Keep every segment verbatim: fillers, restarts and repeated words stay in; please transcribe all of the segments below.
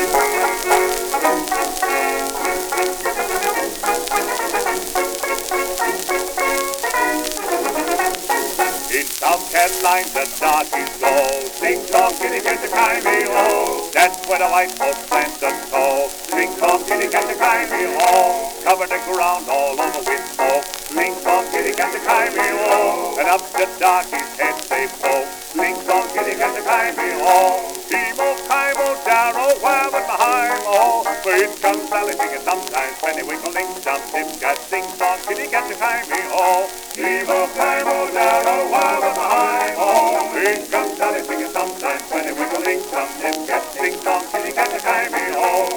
In South Carolina, the darkies go, sing-song, kitty-cat-a-kai-me-o. That's where the white folks plant the toe, sing-song, kitty-cat-a-kai-me-o. Cover the ground all over with smoke, sing-song, kitty-cat-a-kai-me-o. And up the darkies' heads they poke, sing-song, kitty-cat-a-kai-me-o. Emo-kai-mo, down-o, wah-but-my-hi-mo. For in comes Sally singing sometimes, penny-winkle, ding-dum, dip-cat, sing-song, kitty-cat-a-kai-me-o. Emo-kai-mo, down-o, wah-but-my-hi-mo. In comes Sally singing sometimes, penny-winkle, ding-dum, dip-cat, sing-song, kitty-cat-a-kai-me-o.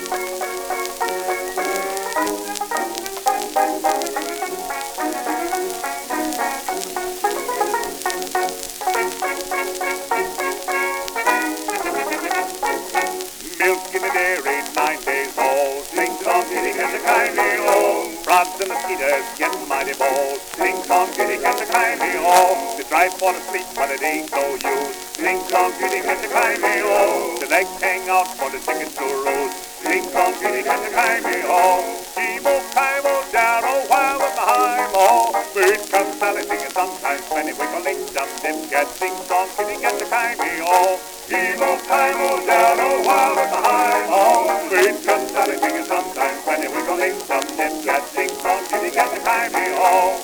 Milk in the dairy, nine days old. Sing-song, kitty-cat-a-kai-me-o. Frogs and mosquitoes get mighty bold. Sing-song, kitty-cat-a-kai-me-o. The dry fall asleep, but it ain't no use. Sing-song, kitty-cat-a-kai-me-o. The legs hang out for the chickens to roost. Sing-song, kitty-cat-a-kai-me-o. Emo-kai-mo, down-o, wah-but-my-hi-mo. Bird comes Sally singing sometimes, penny-winkle, ding-dum, dip-cat, sing-song, kitty-cat-a-kai-me-o. Emo-kai-mo, down-o, wah-but-my-hi-mo. Bird comes Sally singing sometimes, penny-winkle, ding-dum, dip-cat, sing-song, kitty-cat-a-kai-me-o.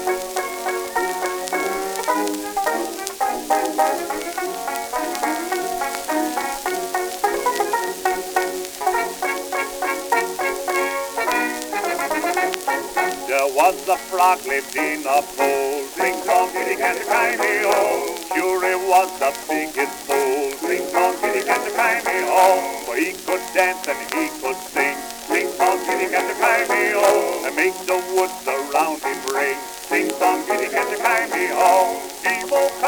There was a frog lived in a pool, sing-song, kitty-cat-a-kai-me-o. Sure it was the biggest fool, sing-song, kitty-cat-a-kai-me-o. For he could dance and he could sing, sing-song, kitty-cat-a-kai-me-o. And make the woods around him ring, sing-song, kitty-cat-a-kai-me-o. Emo